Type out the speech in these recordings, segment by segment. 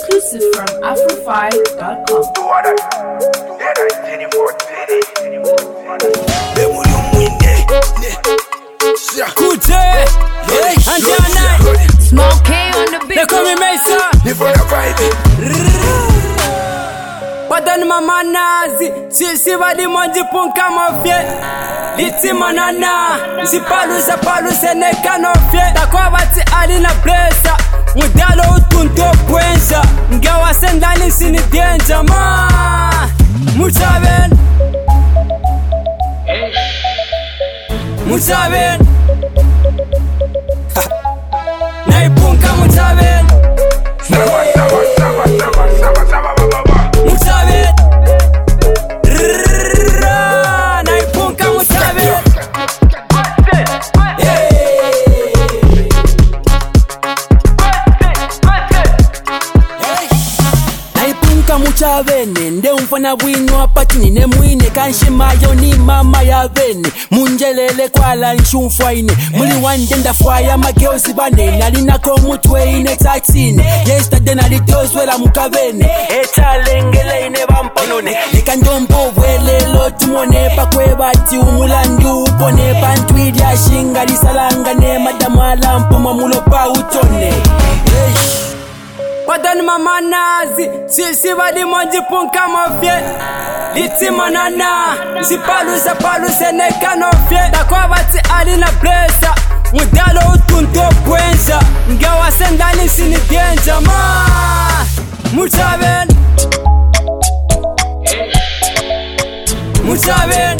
Exclusive from Afro5.com. Smoke K on the beat. They call me Mesa. Padani mama nazi, si badi monji punka mafye. Liti manana, si palu sene kanofye. Takwa bati ali na blessa, mudalo utunto pwensa. Ngawa sendani sini danger ma. Muchaben, muchaben. Naipunka muchaben. Muchavene nde umfana bwino apati nine mwine kanshimayo ni mama ya vene munjelele kwala nshumfwaine muli wande ndafwaya mageuzi bane nalinako mutweine taxine yesterday nalitozwela mukavene echalengeleine bamponone likandombo bwelelo tumone pakwebati umulandu upone pantwili ashinga lisalangane madamala mpuma mulopa utone Padani mama nazi, si badi monji punka mafye. Liti manana, si palu sene kanofye. Takwa bati ali na blessa, mudalo utunto pwensa. Ngawa sendani sini danger ma. Muchaben, muchaben.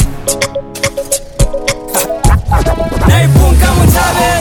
Naipunka muchaben.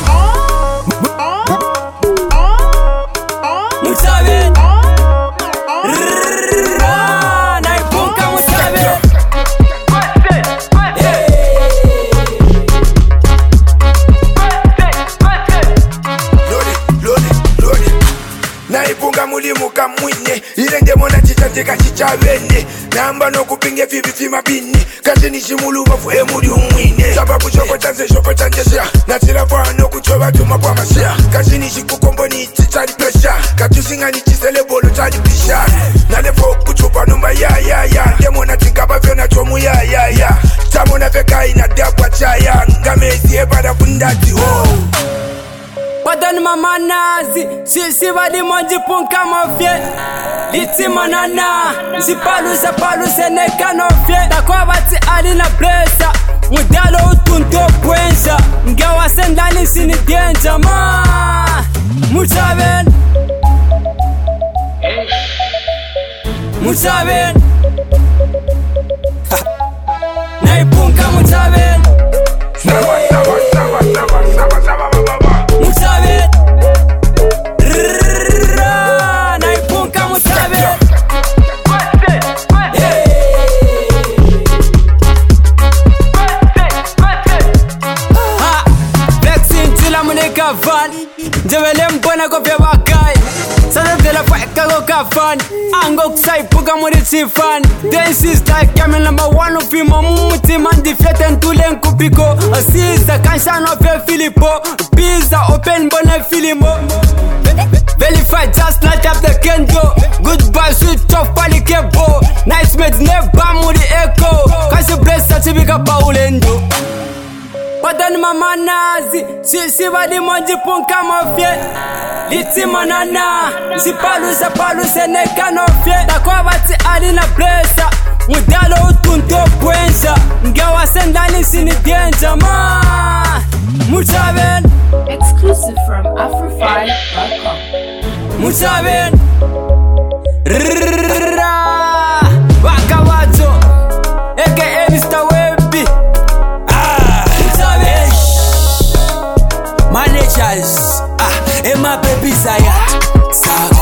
Naipunga mulimu kamwine Irenge mona chichatika chichavene Namba no kupinge fibi mabini Kante nishimulu mafu emuli umwine Sababu shoko chanje shia Natila fano kuchoba tuma kwa masia Kashi nishikukombo ni chichari pesha Katusinga ni chisele bolo chali pisha Nalefo kuchupa numba ya Demona tinkaba vyona chomu ya Chamona veka ina dabwa chaya Ngamezi ebada fundati ho Padani mama nazi, si badi monji punka mafye. Liti manana, si palu sene kanofye. Takwa bati ali na blessa, mudalo utunto pwensa. Ngawa sendani sini danger ma. Muchaben, muchaben. Naipunka muchaben. Van Jewele mbona ko vya bakai Sada de la faika go kafan Ango kusai puka muri chifan This is like camel number 1 of him Mumuti man deflate tulen kupiko Asiza kanshan of Filipo Pizza open bone filimo Verify just not up the kendo Goodbye switch off palikebo Nice mates never muri echo Kasi bless satibika paulendo Padani mama nazi, si badi monji punka mafye. Liti manana, si palu sene kanofye. Takwa bati ali na blessa, mudalo utunto pwensa. Ngawa sendani sini danger ma. Muchaben, Exclusive from Afro5.com. Muchaben. Waka wacho, aka Mr. Webby. Managers, and my baby Zaya.